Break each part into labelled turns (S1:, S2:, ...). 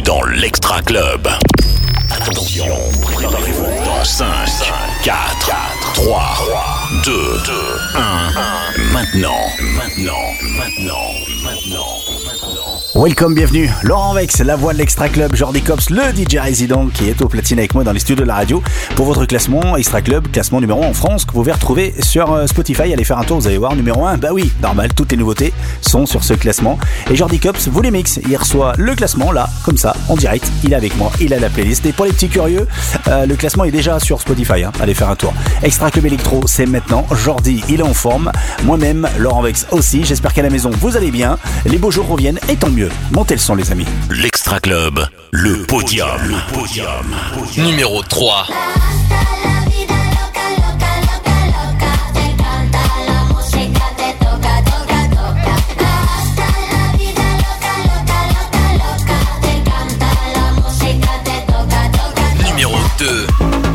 S1: dans l'Extra Club. Attention, préparez-vous. 5, 4, 3, 2, 1. Maintenant.
S2: Welcome, bienvenue. Laurent Vex, la voix de l'Extra Club, Jordi Cops, le DJ résident qui est au platine avec moi dans les studios de la radio pour votre classement Extra Club, classement numéro 1 en France que vous pouvez retrouver sur Spotify. Allez faire un tour, vous allez voir, numéro 1. Bah oui, normal, toutes les nouveautés sont sur ce classement. Et Jordi Cops vous les mixe. Il reçoit le classement là, comme ça, en direct. Il est avec moi, il a la playlist. Et pour les petits curieux, le classement est déjà sur Spotify. Allez faire un tour. Extra Club Electro, c'est maintenant. Jordi, il est en forme. Moi-même, Laurent Vex aussi. J'espère qu'à la maison, vous allez bien. Les beaux jours reviennent et tant mieux. Montez le son, les amis.
S1: L'Extra Club, le podium.
S3: Numéro 3. Numéro 2.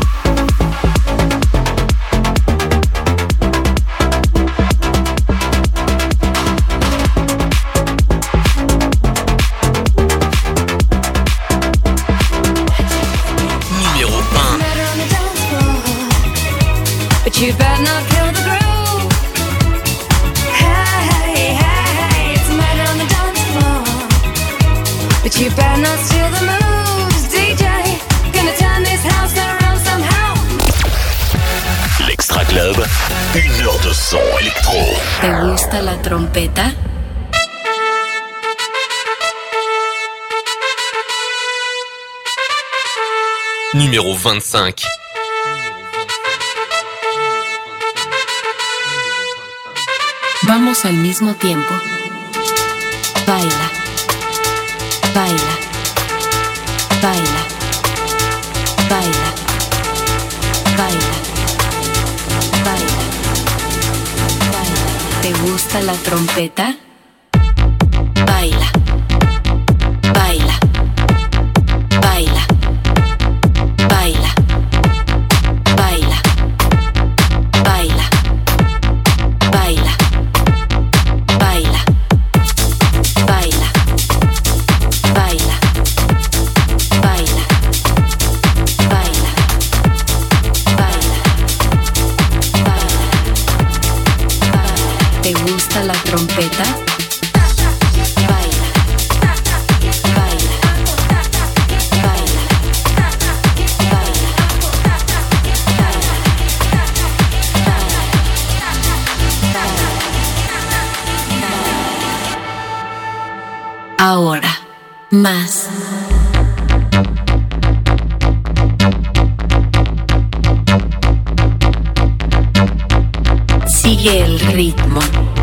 S4: You better not kill the groove. Hey, it's a matter on the dance floor. But you better not steal the moves, DJ. Gonna turn this house around somehow.
S1: L'Extra Club, 1 heure de son électro.
S5: ¿Te gusta la trompeta?
S3: Numéro 25.
S5: Vamos al mismo tiempo. Baila, baila, baila, baila, baila, baila, baila. ¿Te gusta la trompeta? Baila, baila, baila, baila, baila, baila, baila. Baila, baila, baila, baila, baila, baila, baila. ¿Te gusta la trompeta? Baila, baila, baila, baila, ahora, más. Sigue el ritmo.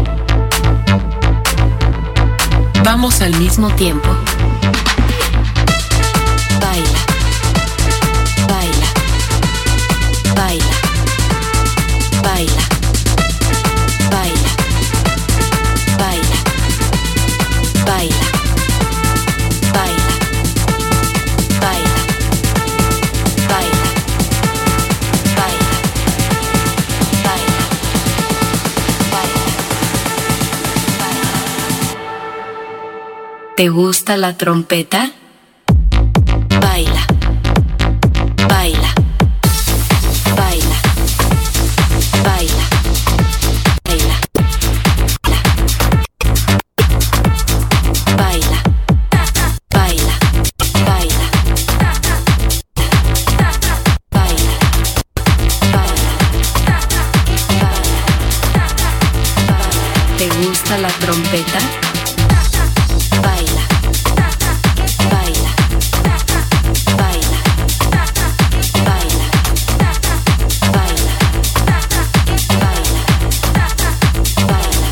S5: Vamos al mismo tiempo. Baila, baila, baila, baila, baila, baila, baila. Baila, baila, baila, baila, baila, baila, baila. ¿Te gusta la trompeta? Baila, baila, baila, baila, baila, baila. Baila, baila, baila, baila, baila. ¿Te gusta la trompeta? Baila, baila, baila, baila, baila, baila, baila,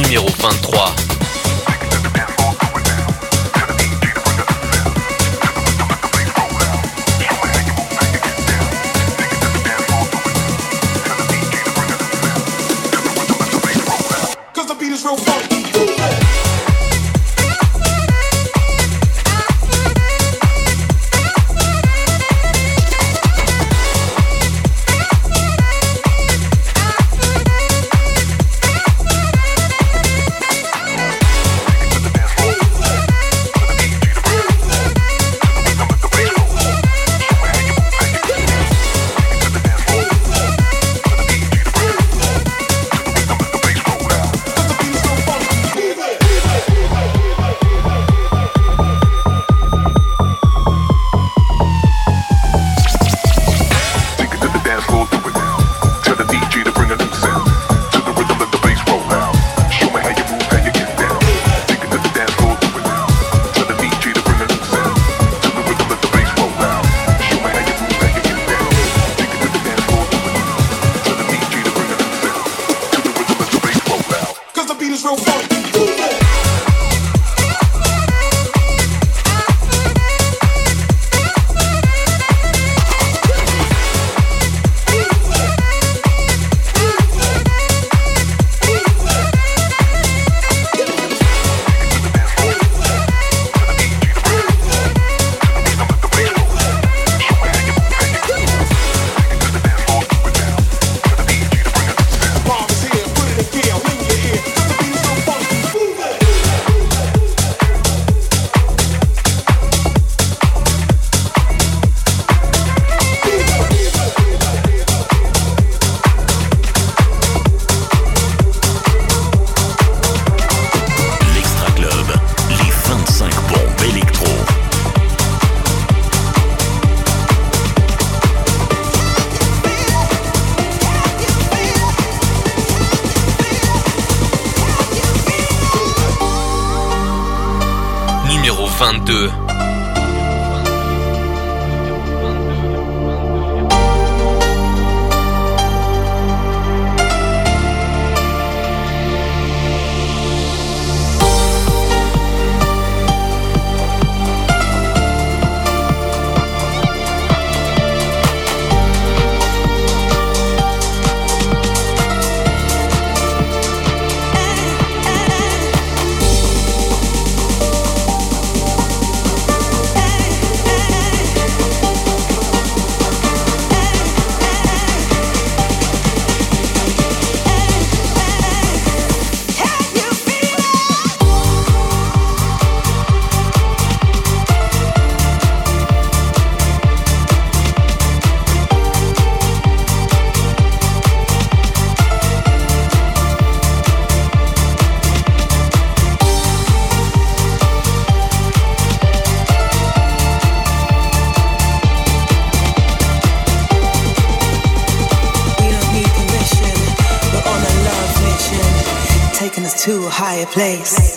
S3: Numéro 23. Numéro 22.
S6: To a higher place.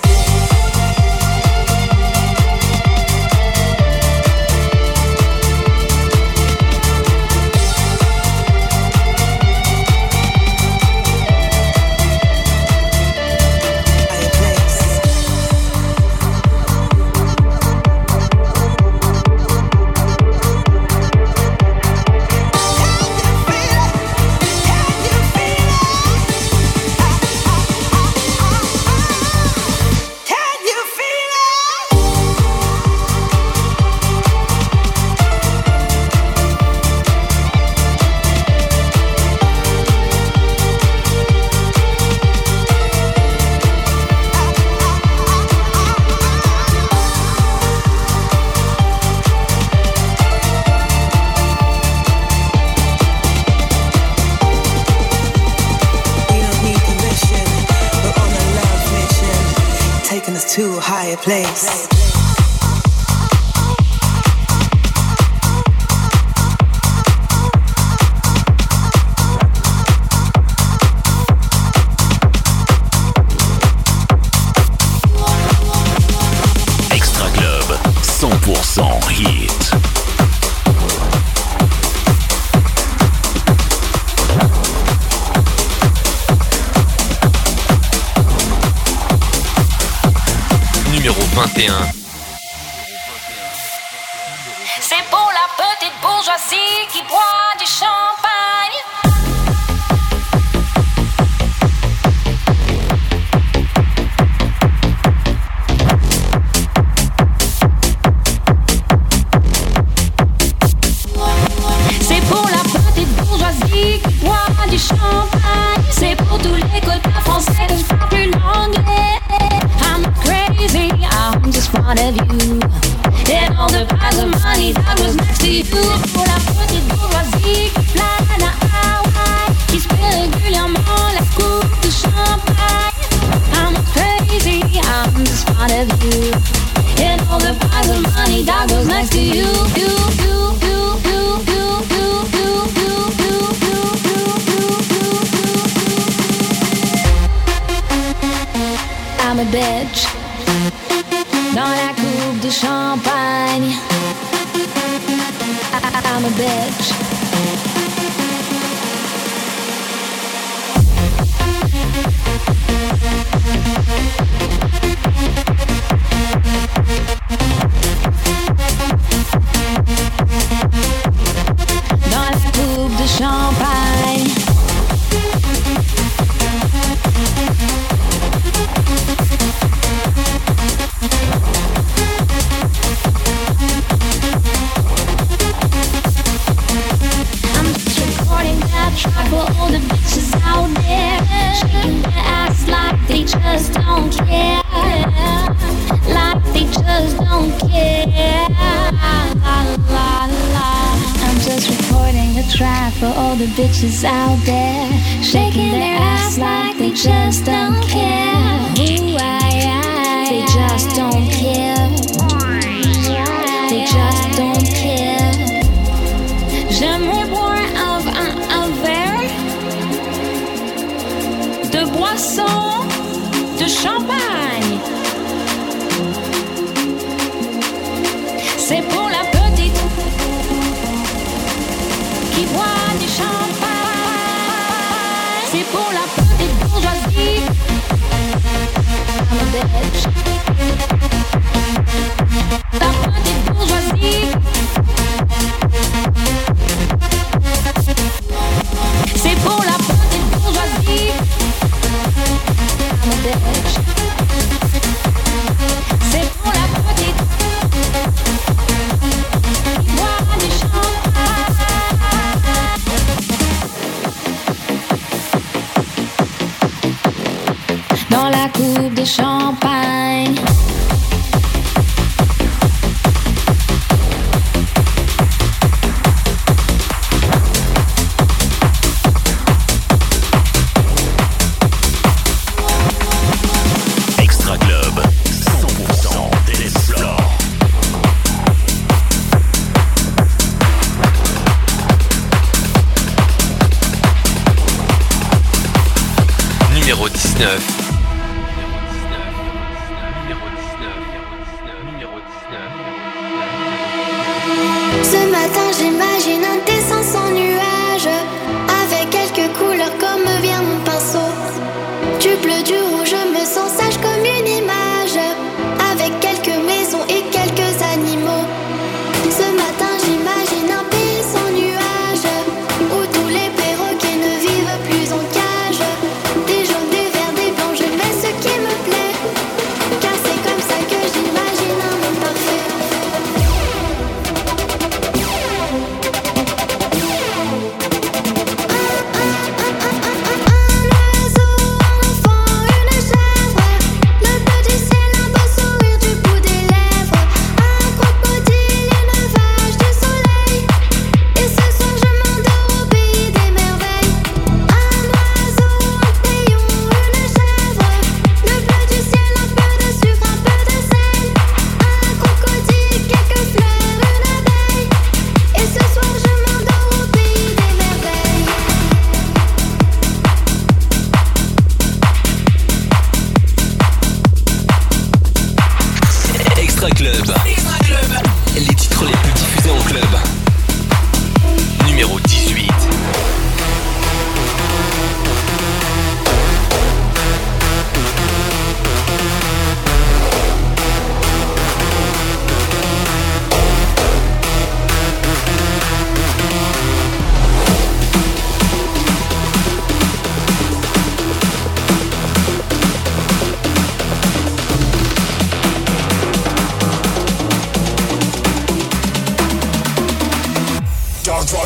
S6: To a higher place.
S1: Extra Club, 100% hit.
S3: 21.
S4: C'est pour la petite bourgeoisie qui boit du champagne. C'est pour la petite bourgeoisie qui boit du champagne. C'est pour tous les quotas français que je parle plus l'anglais. I'm not crazy, I'm just fond of you. And all the piles of money that was next to you. Pour la petite bourgeoisie qui plane à Hawaï, qui se fait régulièrement la coupe de champagne. I'm not crazy, I'm just fond of you. And all the piles of money that goes next to you. I'm a bitch dans la coupe de champagne. I'm a bitch. Dans la coupe de champagne. Track for all the bitches out there, shaking their ass like they just don't care, like they just don't care. La, la, la. I'm just recording a track for all the bitches out there, shaking their ass like they just don't care. Ooh, they just don't care. They just don't care. J'aimerais boire un verre de boisson de champagne. C'est pour la petite qui boit du champagne. C'est pour la petite bourgeoisie. I'm a bitch. La petite bourgeoisie. C'est pour la petite bourgeoisie. I'm a bitch. C'est pour la petite qui boit du champagne. Dans la coupe de champagne.
S3: Numéro 19.
S7: Ce matin j'imagine un dessin sans nuage, avec quelques couleurs comme me vient mon pinceau. Du bleu, du rouge, je me sens sage comme une image, avec quelques maisons et quelques animaux. Ce matin j'imagine un pays sans nuage, où tous les perroquets ne vivent plus en cage. Des jaunes, des verts, des blancs, je mets ce qui me plaît, car c'est comme ça que j'imagine un monde parfait.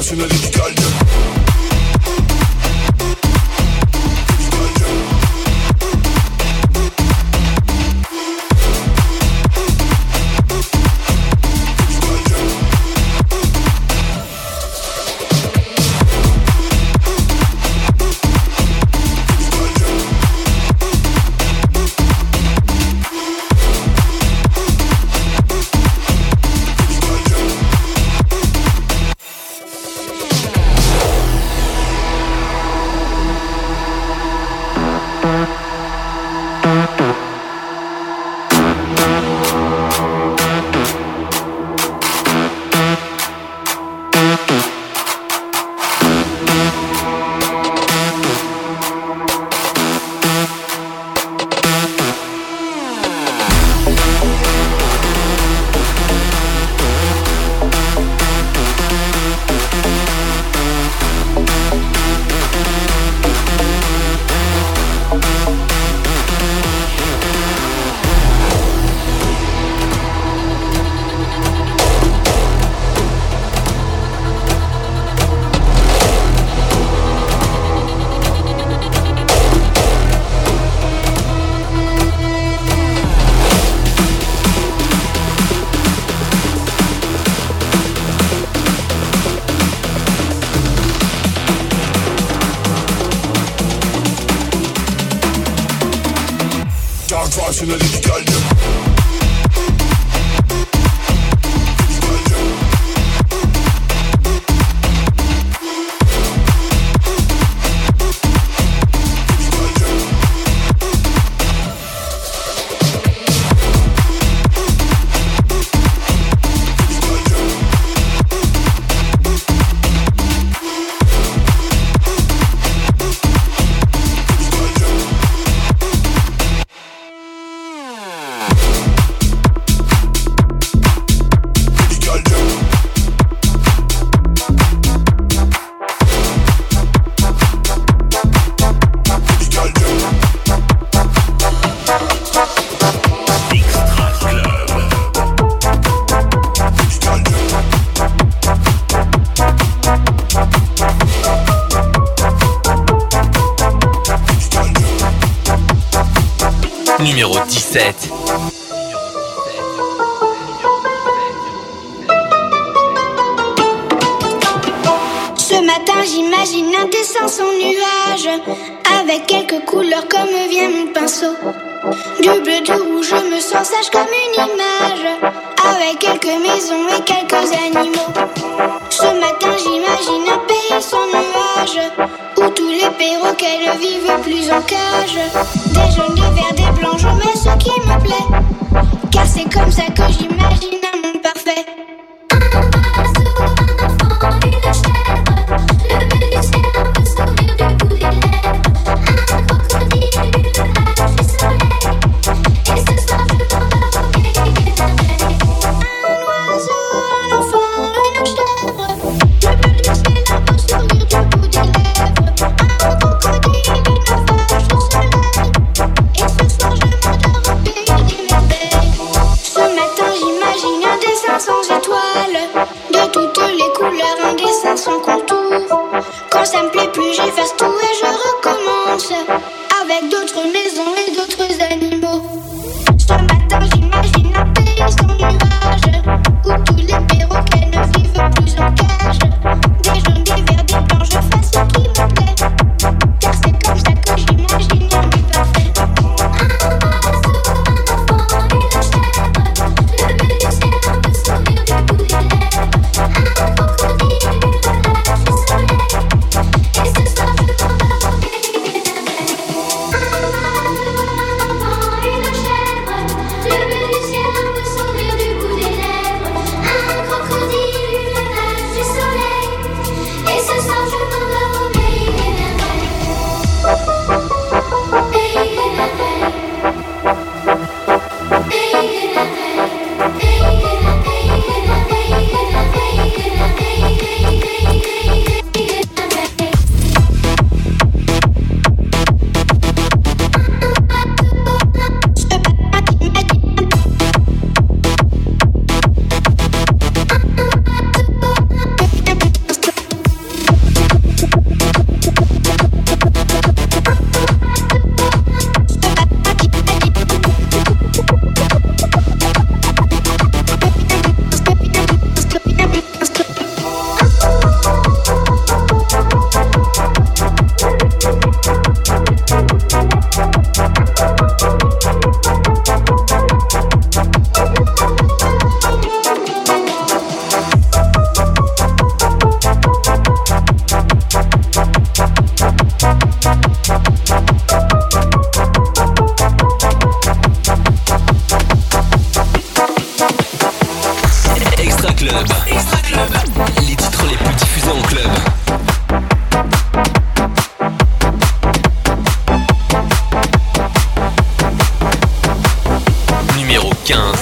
S3: Numéro 17.
S7: Ce matin j'imagine un dessin sans nuage, avec quelques couleurs comme vient mon pinceau. Du bleu, du rouge, je me sens sage comme une image, avec quelques maisons et quelques animaux. Ce matin j'imagine un pays sans nuages, où tous les perroquets ne vivent plus en cage. Des jaunes, des verts, des blancs, je mets ce qui me plaît, car c'est comme ça que j'imagine un monde parfait. Un oiseau, un enfant, une chèvre, le but du ciel, un peu sourire du bout des lèvres. Un crocodile, une vache du soleil, et ce soir je m'endors au pays des merveilles. Un oiseau, un enfant, une chèvre, le but du ciel, un peu sourire du bout des lèvres. Un crocodile, une vache du soleil, et ce soir je m'endors au pays des merveilles. Ce matin j'imagine un dessin sans étoiles, de toutes les couleurs, un dessin sans contour. Quand ça me plaît plus, j'efface tout et je recommence, avec d'autres maisons et d'autres animaux. Ce matin j'imagine un pays sans nuages, où tous les perroquets ne vivent plus en cage. Des jaunes, des verts, des blancs, je fais ce qui me plaît, car c'est comme ça que j'imagine un monde parfait. Un oiseau, un enfant, une chèvre, le but du ciel, un peu sourire du bout des lèvres. Un crocodile, une vache du soleil, et ce soir je m'endors au pays des merveilles. Un oiseau, un enfant, une chèvre, le but du ciel, un peu sourire du bout des lèvres. Un crocodile, une vache
S3: 15.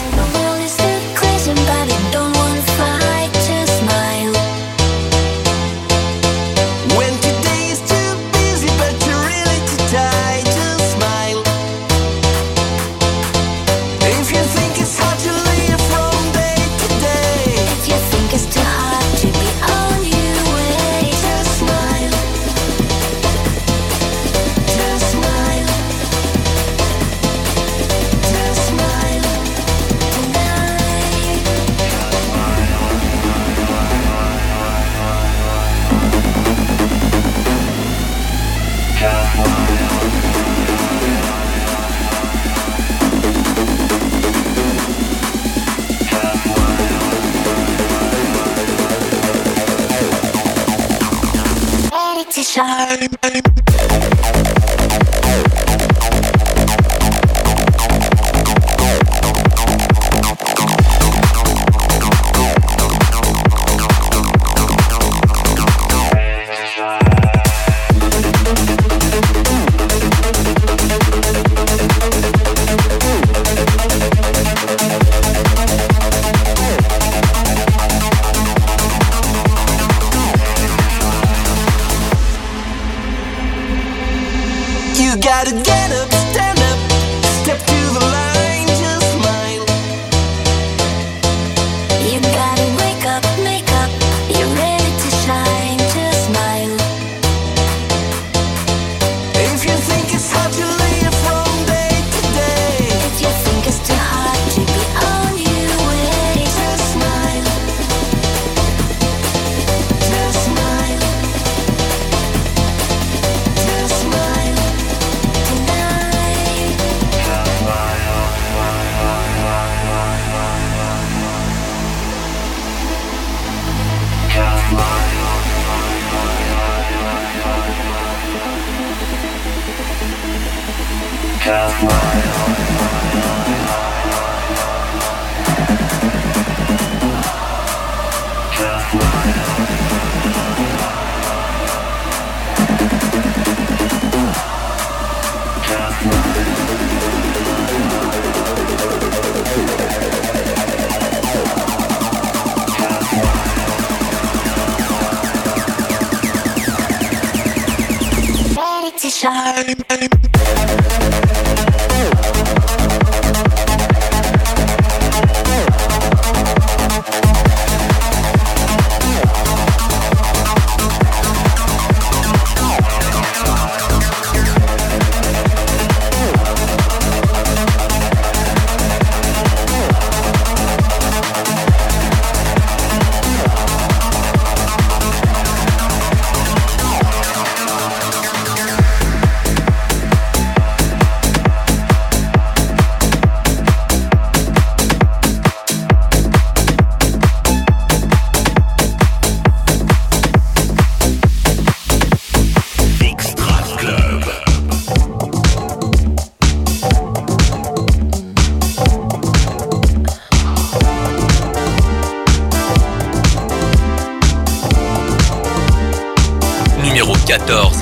S3: Numéro 14.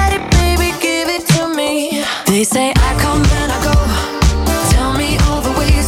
S8: They say I come and I go. Tell me all the ways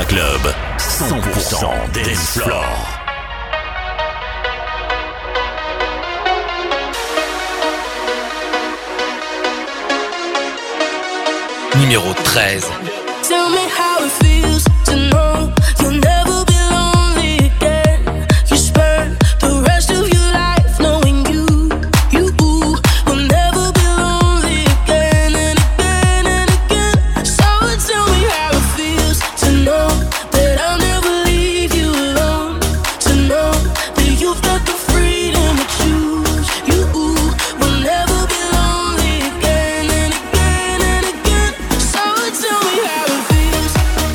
S1: Club, 100% dance floor.
S3: Numéro 13.
S8: Tell me how it feels to know you'll never be lonely again. You spend the rest of your life knowing you will never be lonely again and again and again. So tell me how it feels to know that I'll never leave you alone. To know that you've got the freedom to choose. You will never be lonely again and again and again. So tell me how it feels.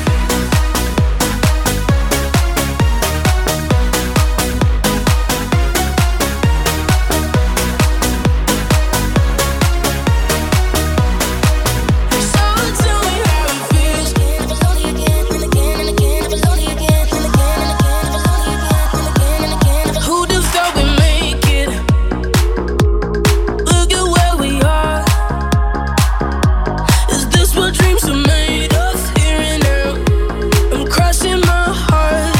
S8: Who just thought we make it? Look at where we are. Is this what dreams are made of? Here and now, I'm crossing my heart.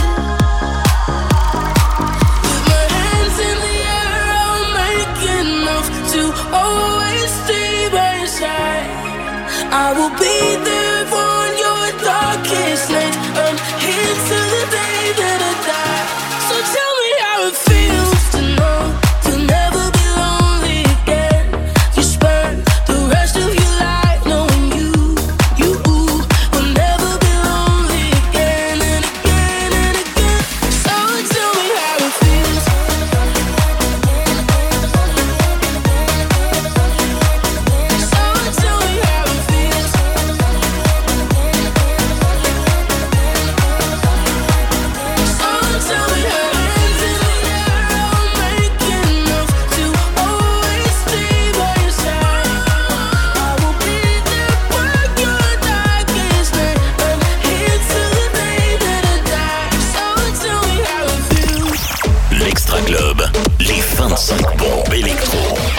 S8: With my hands in the air, I'll make enough to always stay by your side. I will be there for your darkest night. I'm here till the day that I die. So tell me how it feels to know you'll never be lonely again. You spend the rest of your life knowing you will never be lonely again and again and again. So tell me how it feels. So tell me how it feels.
S1: L'Extra Club, les 25 bombes électro.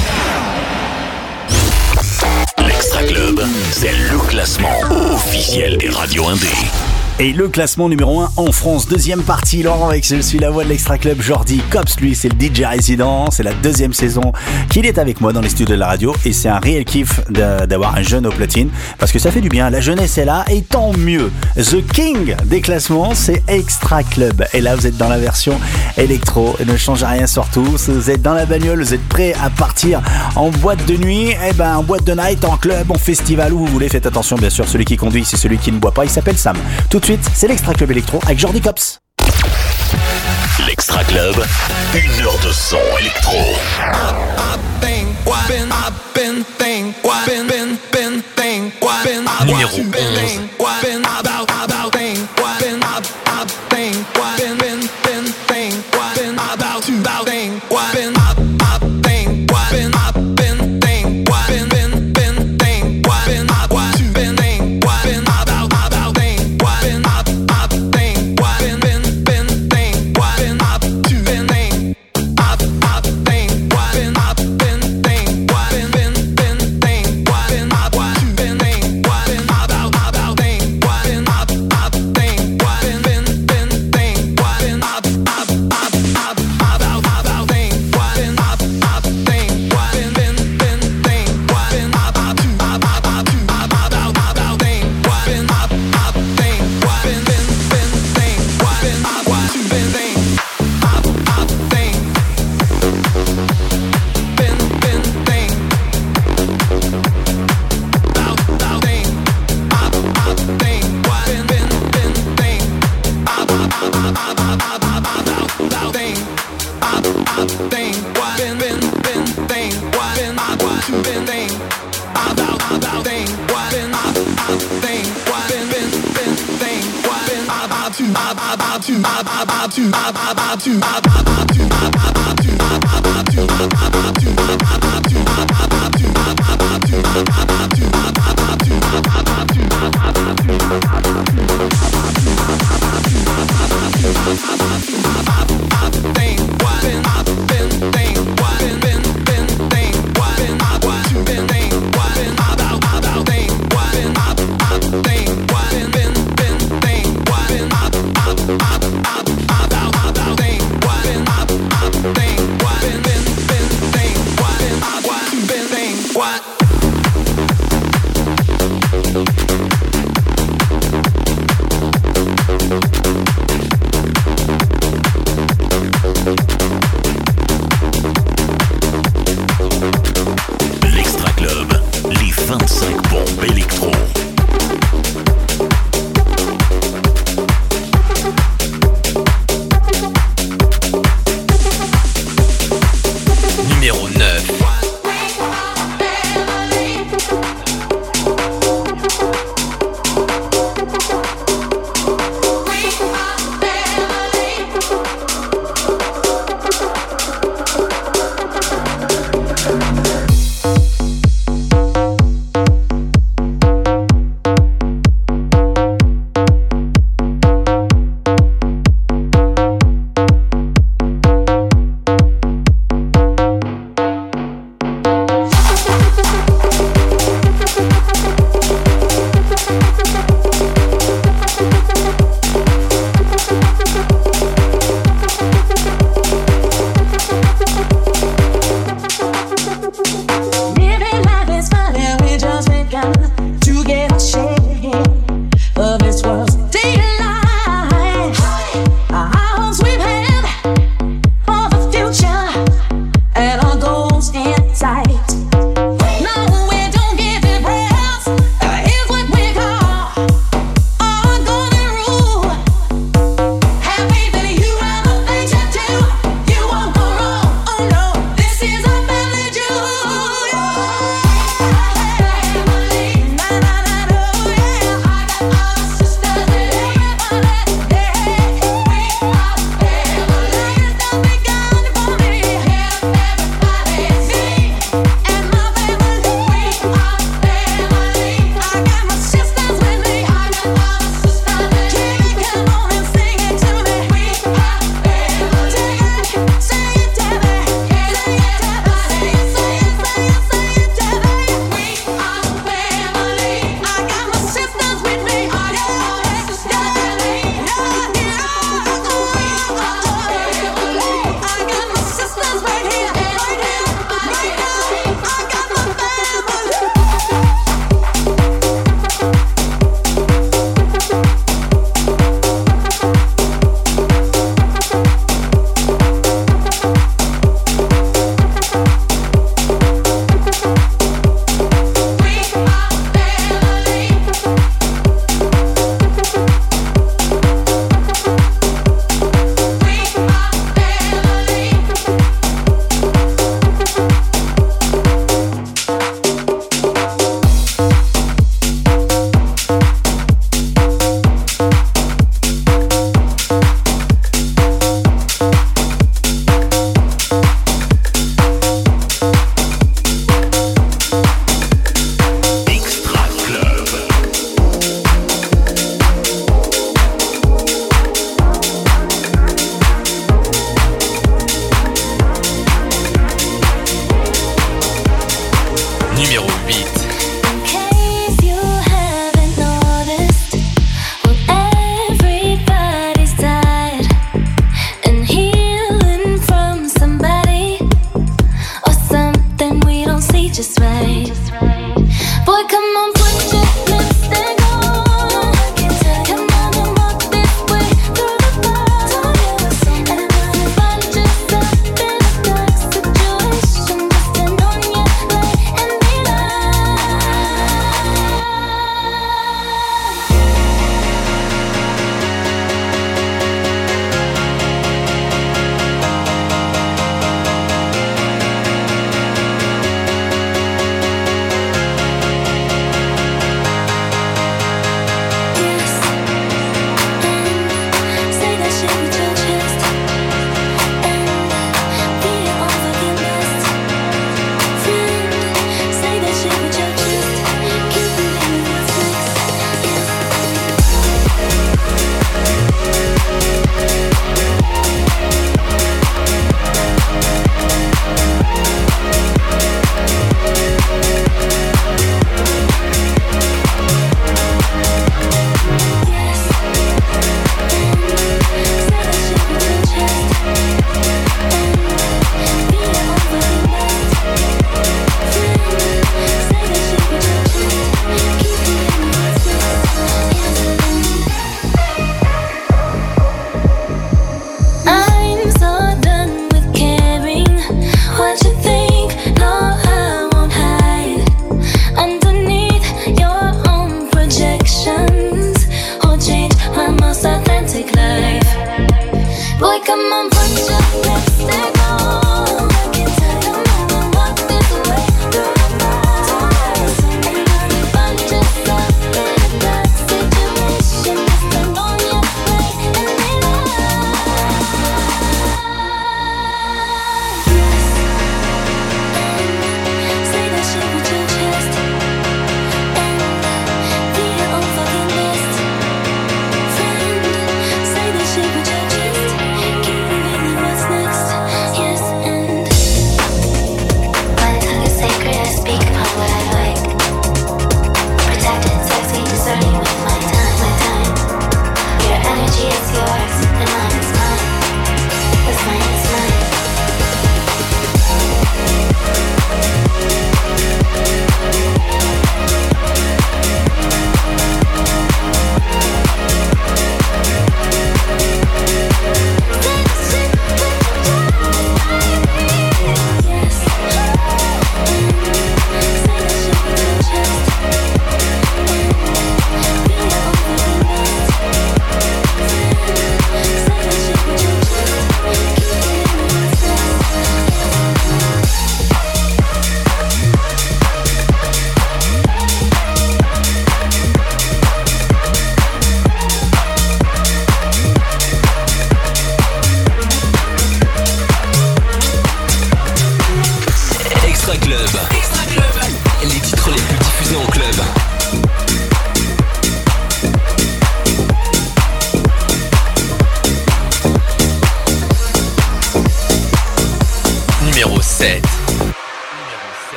S1: L'Extra Club, c'est le classement officiel des radios indés.
S2: Et le classement numéro 1 en France, deuxième partie, Laurent avec Je suis la voix de l'Extra Club. Jordi Cops, lui, c'est le DJ résident. C'est la deuxième saison qu'il est avec moi dans les studios de la radio. Et c'est un réel kiff d'avoir un jeune au platine. Parce que ça fait du bien, la jeunesse est là. Et tant mieux. The King des classements, c'est Extra Club. Et là, vous êtes dans la version électro. Et ne changez rien surtout. Vous êtes dans la bagnole, vous êtes prêts à partir en boîte de nuit. Eh ben, en boîte de night, en club, en festival, où vous voulez. Faites attention, bien sûr, celui qui conduit, c'est celui qui ne boit pas. Il s'appelle Sam. Tout de suite, c'est l'Extra Club électro avec Jordi Cops.
S1: L'Extra Club, 1 heure de son électro.
S3: Numéro 11.
S1: électro.
S3: Numéro 9.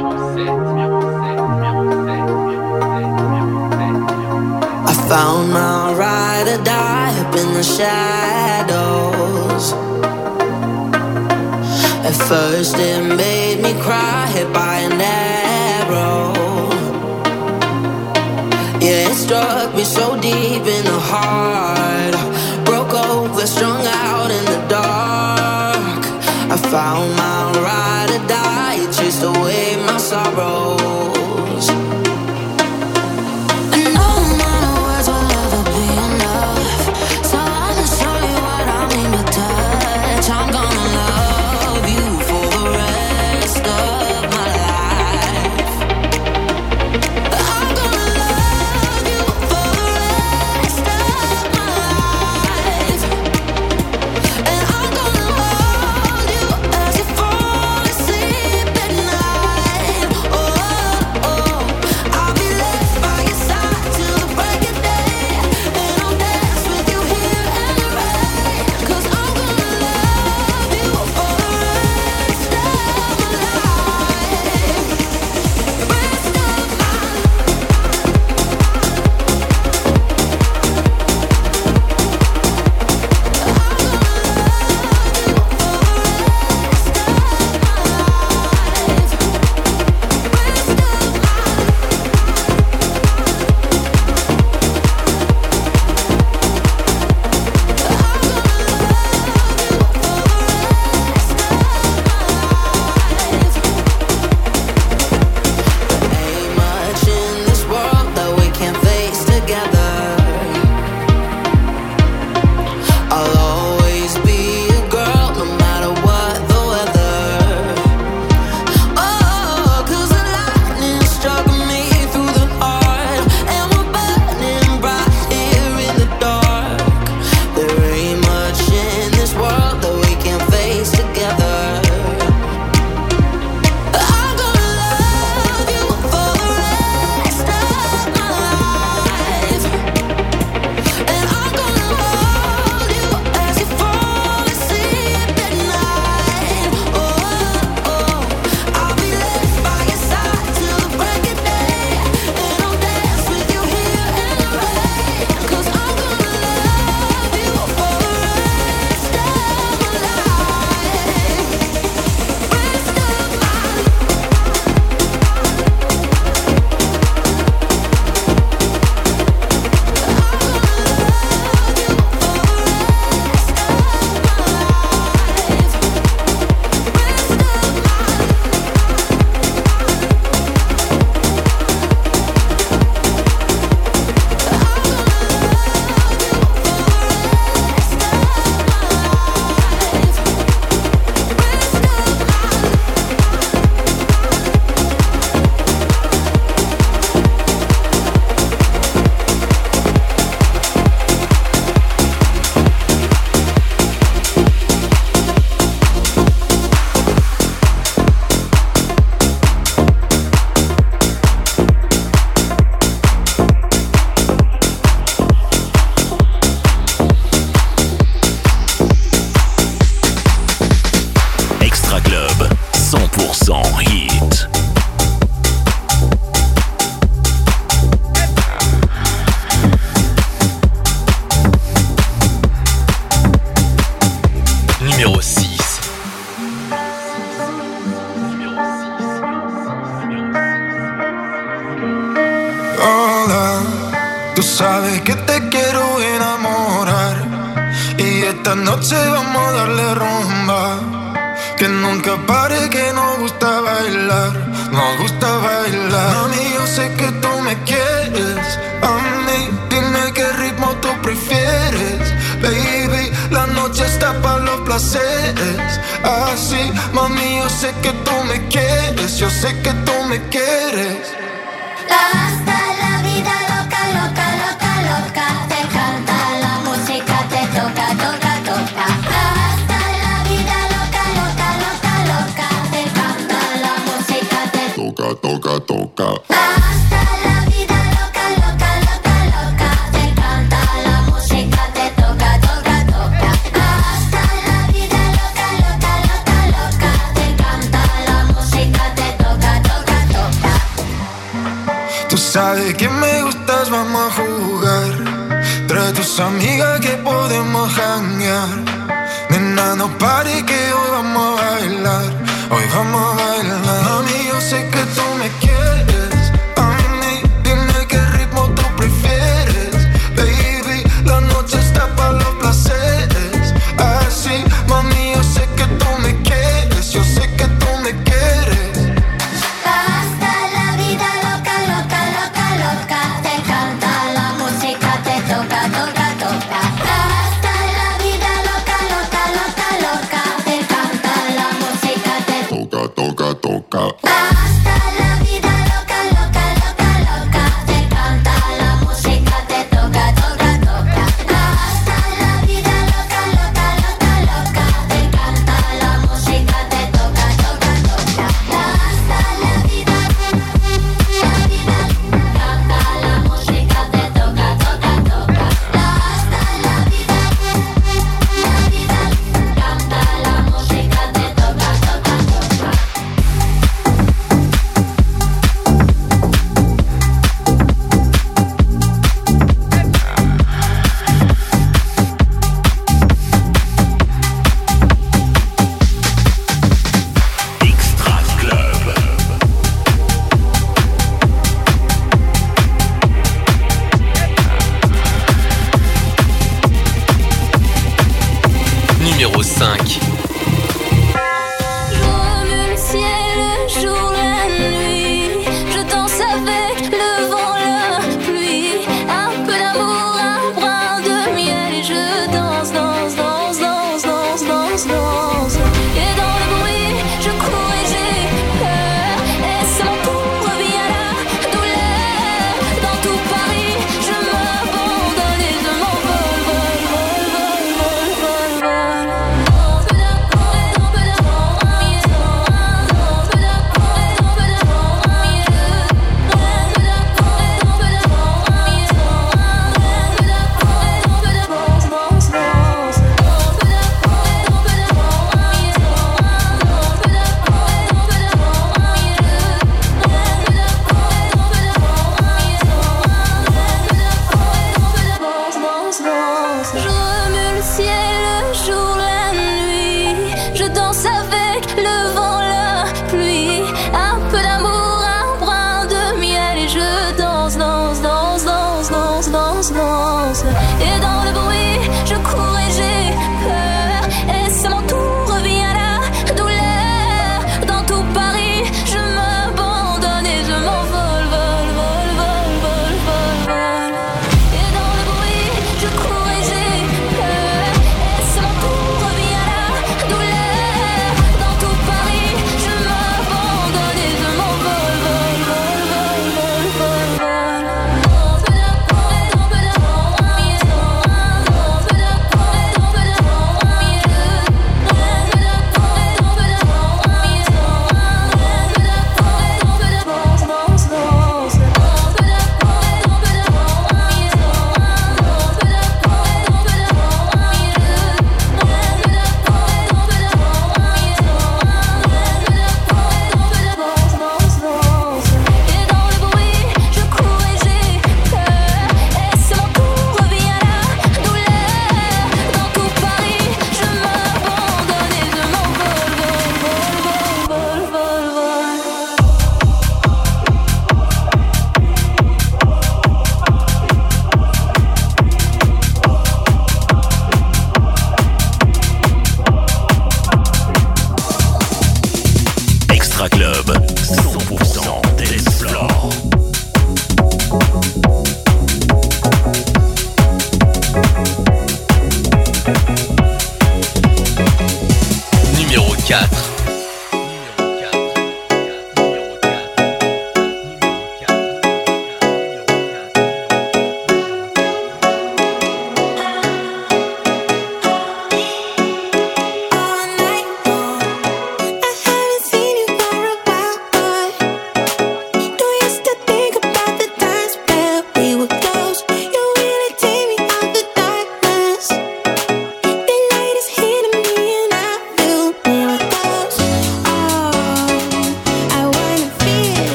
S9: I found my ride or die up in the shadows. At first it made me cry, hit by an arrow. Yeah, it struck me so deep in the heart. Broke over, strung out in the dark. I found my ride or die, it chased away my sorrows.
S10: Tú sabes que te quiero enamorar y esta noche vamos a darle rumba. Que nunca pare, que nos gusta bailar, nos gusta bailar. Mami, yo sé que tú me quieres, a mí dime qué ritmo tú prefieres. Baby, la noche está para los placeres. Así, mami, yo sé que tú me quieres, yo sé que tú me quieres.
S7: Hasta la vida loca, loca, loca, loca. Te canta la música, te toca, toca, toca. Hasta la vida loca, loca, loca, loca. Te canta la música, te toca, toca, toca. Hasta la vida loca, loca, loca, loca. Te canta la música, te toca, toca, toca. Hasta la vida loca, loca, loca, loca. Te canta la música, te toca, toca, toca.
S10: sabes que me gustas, vamos a jugar. Trae tus amigas que podemos janguear. Nena, no pare que hoy vamos a bailar. Hoy vamos a bailar. Mami, yo sé que tú me quieres. A mí, dime qué ritmo tú prefieres. Baby, la noche está para los placeres. Así, mami, yo sé que tú me quieres. Yo sé que tú me quieres.
S7: Hasta la vida loca, loca, loca, loca. Te canta la música, te toca, toca, toca. Hasta la vida loca, loca, loca, loca. Te canta la música, te
S10: toca, toca, toca.
S7: hasta la vida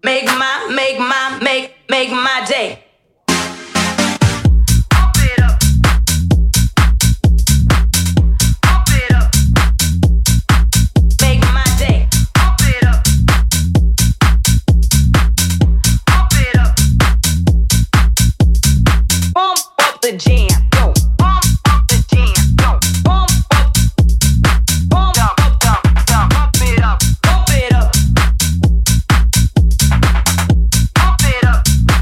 S9: make my day. The jam, yo, pump up the jam, yo, pump up, pump up, pump it up, pump it up, pump it up,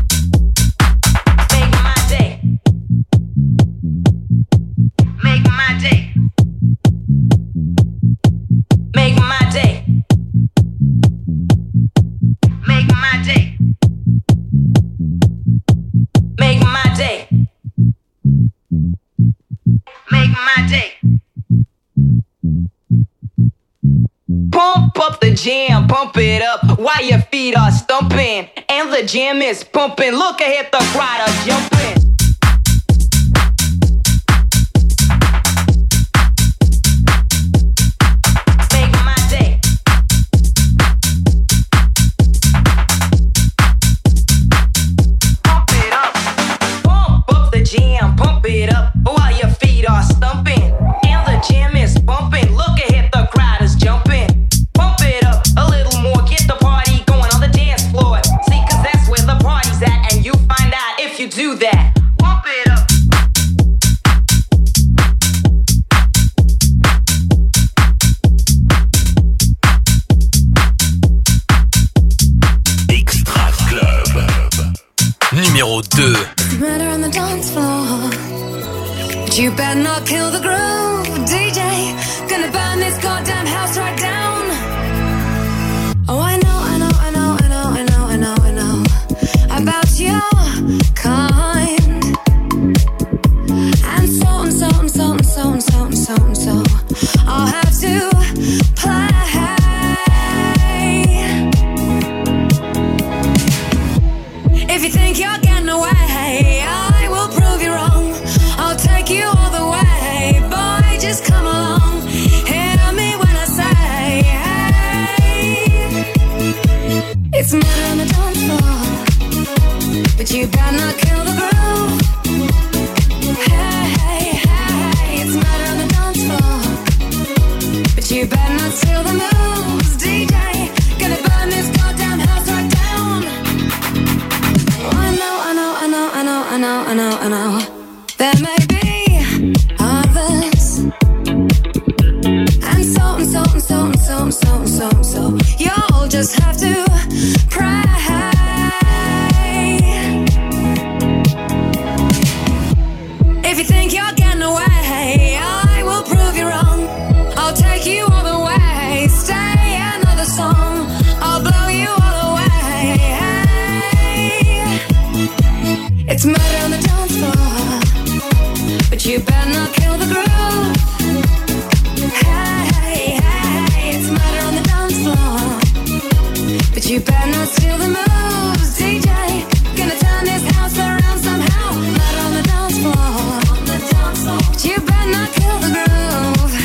S9: make my day, make my day, make my day, make my day, make my day. Make my day. Pump up the jam, pump it up while your feet are stumping. And the jam is pumping. Look ahead, the crowd are jumping. Make my day. Pump it up. Pump up the jam, pump it up while your feet are stumping. And the jam is bumping. Look ahead, the crowd is jumping. Pump it up a little more, get the party going on the dance floor. See, cause that's where the party's at, and you find out if you do that. Pump it up.
S1: Extra Club
S3: Numéro 2.
S5: Murder on the dance floor. But you better not kill the groove, DJ. Gonna burn this goddamn house right down. Oh, I know about your kind. And so I'll have to play. If you think you're getting away, I will prove you wrong. I'll take you all the way, boy, just come along. Hear me when I say, hey. It's murder on the dance floor, but you better not kill the groove. Hey, it's murder on the dance floor, but you better not steal the moves, DJ. Gonna burn this goddamn house right down. I know. There may be others, and so. You'll just have to pray. If you think you're getting away, I will prove you wrong. I'll take you all the way. Stay another song. I'll blow you all away. It's murder on the dance floor, but you better not kill the groove. Hey, it's murder on the dance floor, but you better not steal the moves, DJ. Gonna turn this house around somehow. Murder on the dance floor, but you better not kill the groove.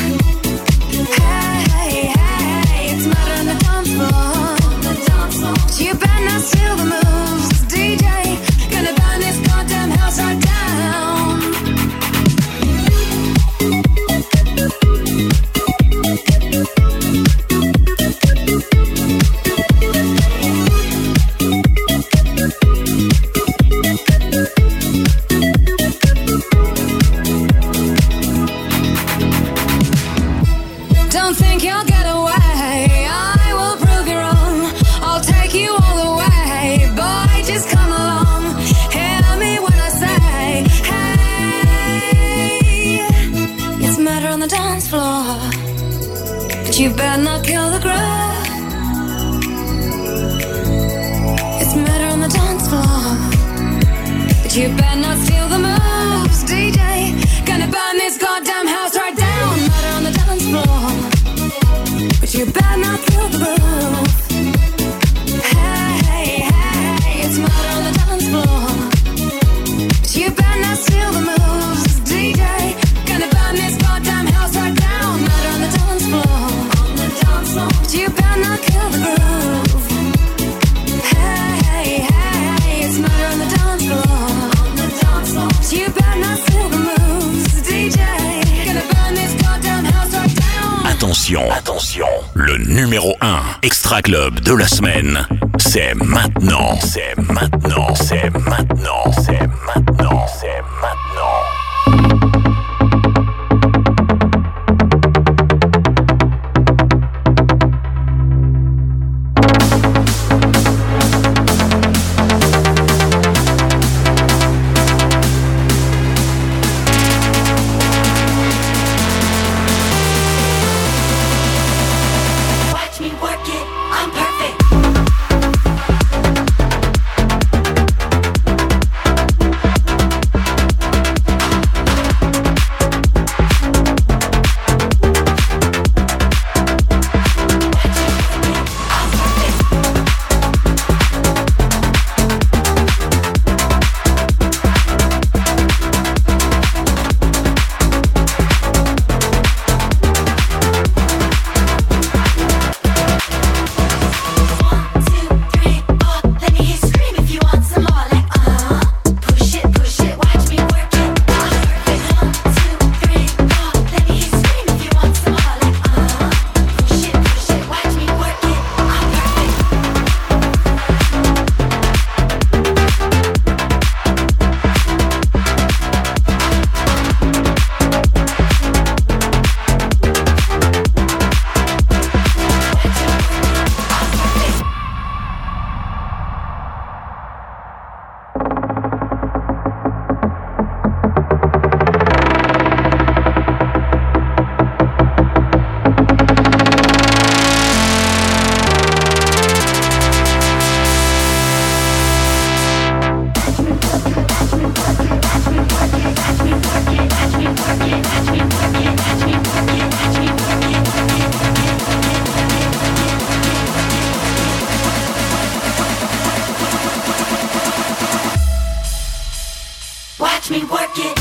S5: Hey, it's murder on the dance floor, but you better not steal the moves, DJ. Gonna burn this goddamn house right down. Don't think you'll get away, I will prove you wrong. I'll take you all the way, boy, just come along. Hear me when I say, hey. It's murder on the dance floor, but you better not kill the groove. It's murder on the dance floor, but you better not steal the moves, DJ. Gonna burn this goddamn house right down. Murder on the dance floor, but you better not kill the groove. Hey, it's murder on the dance floor, but you better not steal the moves, DJ. Gonna burn this goddamn house right down. Murder on the dance floor, but you better not kill the groove. Hey.
S1: Attention, le numéro 1 Extra Club de la semaine, c'est maintenant.
S5: Watch me work it.